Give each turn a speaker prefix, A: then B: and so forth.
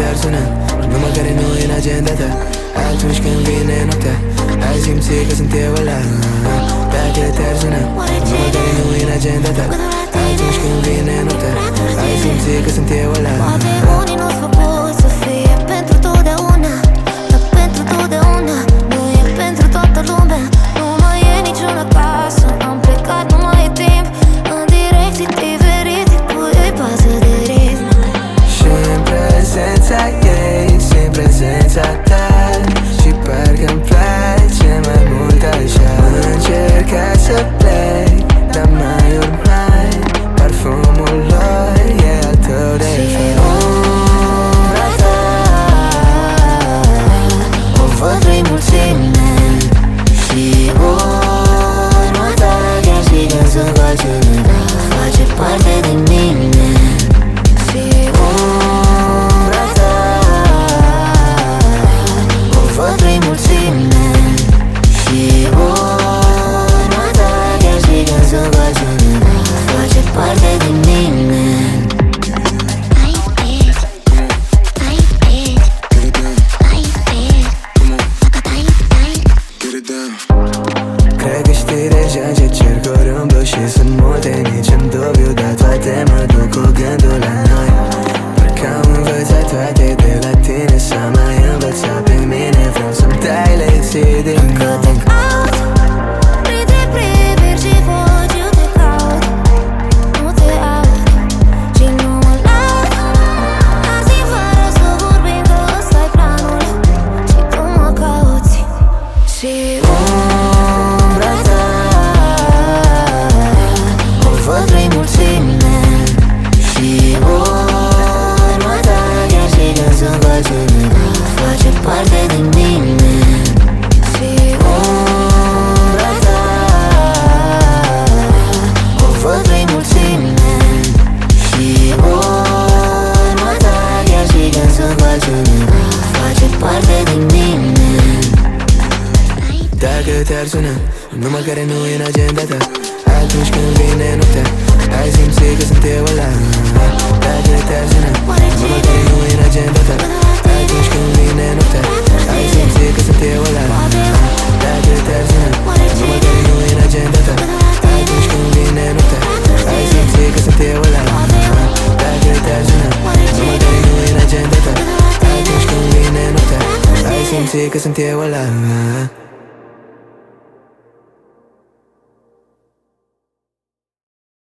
A: sună numai care nu e în agenda ta. Atunci când vine noaptea, ai simți că sunt eu ăla. Dacă te-ar sună numai care nu e în agenda ta. Atunci când vine noaptea, ai simți că sunt eu ăla.
B: Poate unii nu-s făcut să fie pentru totdeauna, dar pentru totdeauna nu e pentru toată lumea. Nu mai e niciuna casă, am plecat, nu mai e timp. În direcții diferite, cui îi pasă de ritm.
A: Și în prezența ei, și în prezența ta, și parcă-mi place mai mult așa. Încerca să plec, dar mai urmai parfumul lor e al tău de fel. Umbra ta o văd prin mulțime, și urma ta chiar și când sunt cu altcineva, face parte din mine. Și umbra ta o văd prin mulțime, și urma ta chiar și când sunt cu altcineva, face parte din mine. Cred că știi deja ce cer oriunde și sunt multe, nici-n dubiu, dar toate mă duc cu gândul la noi. Parcă am învățat toate de la tine, să mai învățat pe mine. Vreau să-mi dai lecții din nou.
B: Te caut printre priviri și voci, eu te caut, nu te aud și nu mă laud. Azi fără să vorbim, că ăsta-i planul și tu mă cauți. Și
A: umbra ta o văd prin mulțime, și urma ta chiar și când sunt cu altcineva, face parte din mine. Și umbra ta o văd prin mulțime, și urma ta chiar și când sunt cu altcineva, face parte din mine. Dacă te-ar suna numai care nu e în agenda ta, atunci când vine noaptea, ai simți că sunt eu ăla. Dacă te-ar suna numai care nu e în agenda ta, atunci când vine noaptea, ai simți că sunt eu ăla. Dacă te-ar suna numai care nu e în agenda ta, atunci când vine noaptea, ai simți că sunt eu ăla. Dacă te-ar suna numai care nu e în agenda ta, atunci când vine noaptea, ai simți că sunt eu ăla.